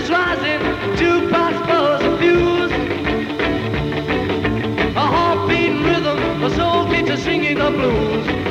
is rising, jukebox buzz a fuse. A heartbeat rhythm, a soul teacher singing the blues.